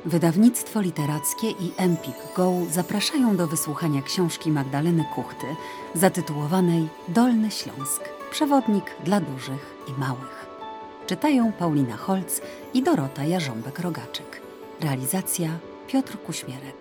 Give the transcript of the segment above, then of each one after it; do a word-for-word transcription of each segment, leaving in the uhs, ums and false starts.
Wydawnictwo literackie i Empik Go zapraszają do wysłuchania książki Magdaleny Kuchty zatytułowanej Dolny Śląsk. Przewodnik dla dużych i małych. Czytają Paulina Holc i Dorota Jarząbek-Rogaczyk. Realizacja Piotr Kuśmierek.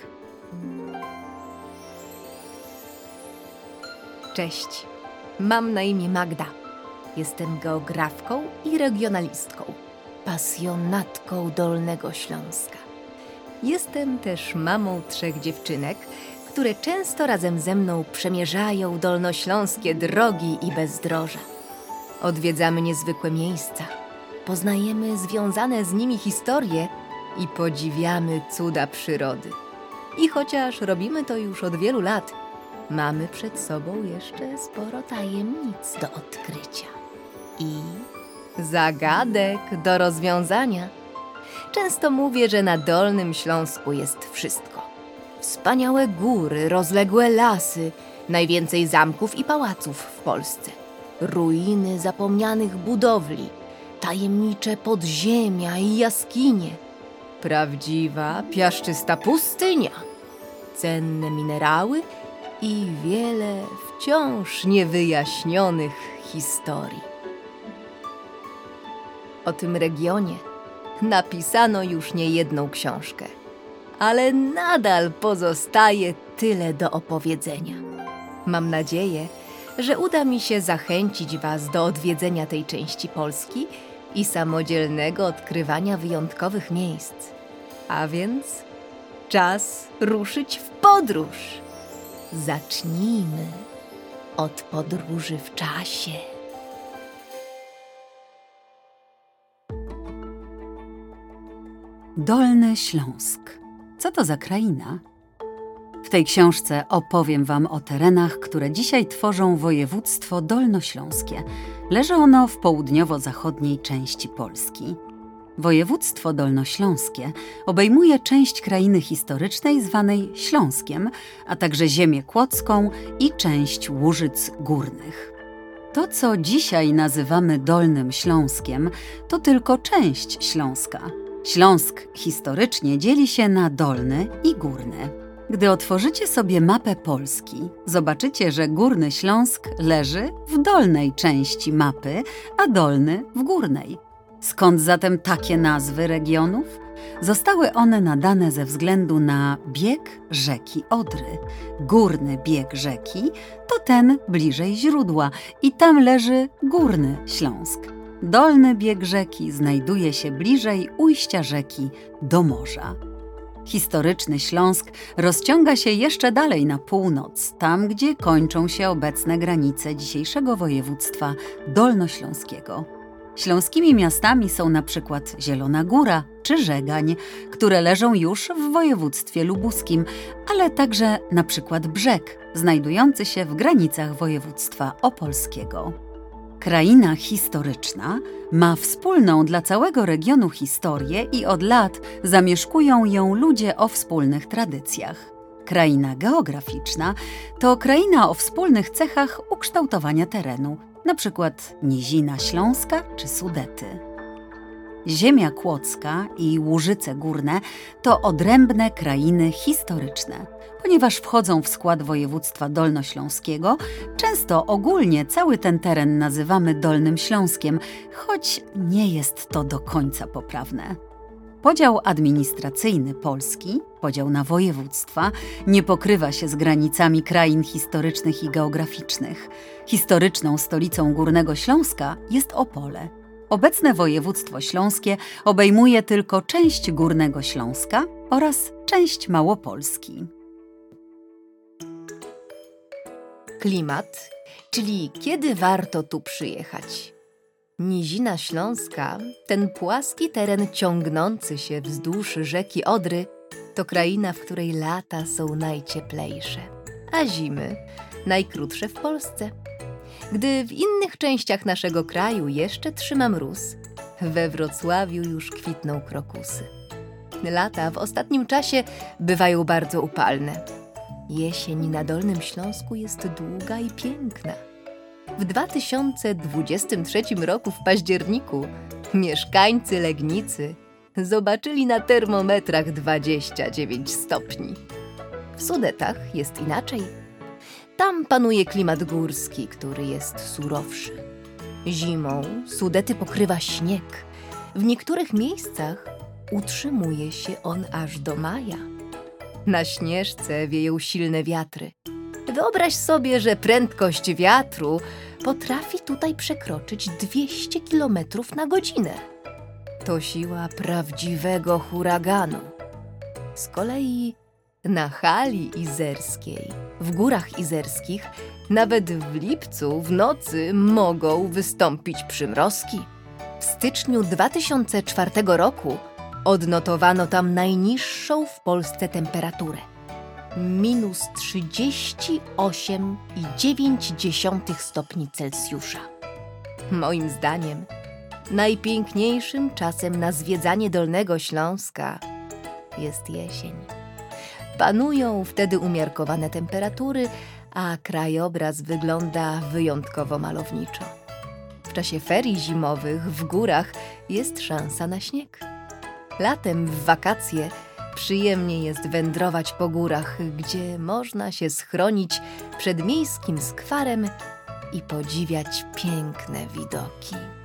Cześć, mam na imię Magda. Jestem geografką i regionalistką, pasjonatką Dolnego Śląska. Jestem też mamą trzech dziewczynek, które często razem ze mną przemierzają dolnośląskie drogi i bezdroża. Odwiedzamy niezwykłe miejsca, poznajemy związane z nimi historie i podziwiamy cuda przyrody. I chociaż robimy to już od wielu lat, mamy przed sobą jeszcze sporo tajemnic do odkrycia i zagadek do rozwiązania. Często mówię, że na Dolnym Śląsku jest wszystko. Wspaniałe góry, rozległe lasy, najwięcej zamków i pałaców w Polsce, ruiny zapomnianych budowli, tajemnicze podziemia i jaskinie, prawdziwa, piaszczysta pustynia, cenne minerały i wiele wciąż niewyjaśnionych historii. O tym regionie napisano już niejedną książkę, ale nadal pozostaje tyle do opowiedzenia. Mam nadzieję, że uda mi się zachęcić Was do odwiedzenia tej części Polski i samodzielnego odkrywania wyjątkowych miejsc. A więc czas ruszyć w podróż. Zacznijmy od podróży w czasie. Dolny Śląsk. Co to za kraina? W tej książce opowiem Wam o terenach, które dzisiaj tworzą województwo dolnośląskie. Leży ono w południowo-zachodniej części Polski. Województwo dolnośląskie obejmuje część krainy historycznej zwanej Śląskiem, a także ziemię kłodzką i część Łużyc Górnych. To, co dzisiaj nazywamy Dolnym Śląskiem, to tylko część Śląska. Śląsk historycznie dzieli się na dolny i górny. Gdy otworzycie sobie mapę Polski, zobaczycie, że Górny Śląsk leży w dolnej części mapy, a dolny w górnej. Skąd zatem takie nazwy regionów? Zostały one nadane ze względu na bieg rzeki Odry. Górny bieg rzeki to ten bliżej źródła i tam leży Górny Śląsk. Dolny bieg rzeki znajduje się bliżej ujścia rzeki do morza. Historyczny Śląsk rozciąga się jeszcze dalej na północ, tam gdzie kończą się obecne granice dzisiejszego województwa dolnośląskiego. Śląskimi miastami są na przykład Zielona Góra czy Żegań, które leżą już w województwie lubuskim, ale także na przykład Brzeg, znajdujący się w granicach województwa opolskiego. Kraina historyczna ma wspólną dla całego regionu historię i od lat zamieszkują ją ludzie o wspólnych tradycjach. Kraina geograficzna to kraina o wspólnych cechach ukształtowania terenu, na przykład Nizina Śląska czy Sudety. Ziemia kłodzka i Łużyce Górne to odrębne krainy historyczne. Ponieważ wchodzą w skład województwa dolnośląskiego, często ogólnie cały ten teren nazywamy Dolnym Śląskiem, choć nie jest to do końca poprawne. Podział administracyjny Polski, podział na województwa, nie pokrywa się z granicami krain historycznych i geograficznych. Historyczną stolicą Górnego Śląska jest Opole. Obecne województwo śląskie obejmuje tylko część Górnego Śląska oraz część Małopolski. Klimat, czyli kiedy warto tu przyjechać. Nizina Śląska, ten płaski teren ciągnący się wzdłuż rzeki Odry, to kraina, w której lata są najcieplejsze, a zimy najkrótsze w Polsce. Gdy w innych częściach naszego kraju jeszcze trzyma mróz, we Wrocławiu już kwitną krokusy. Lata w ostatnim czasie bywają bardzo upalne. Jesień na Dolnym Śląsku jest długa i piękna. W dwa tysiące dwudziestym trzecim roku w październiku mieszkańcy Legnicy zobaczyli na termometrach dwadzieścia dziewięć stopni. W Sudetach jest inaczej. Tam panuje klimat górski, który jest surowszy. Zimą Sudety pokrywa śnieg. W niektórych miejscach utrzymuje się on aż do maja. Na Śnieżce wieją silne wiatry. Wyobraź sobie, że prędkość wiatru potrafi tutaj przekroczyć dwieście kilometrów na godzinę. To siła prawdziwego huraganu. Z kolei na hali izerskiej, w górach izerskich, nawet w lipcu w nocy mogą wystąpić przymrozki. W styczniu dwa tysiące czwartego roku odnotowano tam najniższą w Polsce temperaturę. minus trzydzieści osiem przecinek dziewięć stopni Celsjusza. Moim zdaniem najpiękniejszym czasem na zwiedzanie Dolnego Śląska jest jesień. Panują wtedy umiarkowane temperatury, a krajobraz wygląda wyjątkowo malowniczo. W czasie ferii zimowych w górach jest szansa na śnieg. Latem w wakacje przyjemnie jest wędrować po górach, gdzie można się schronić przed miejskim skwarem i podziwiać piękne widoki.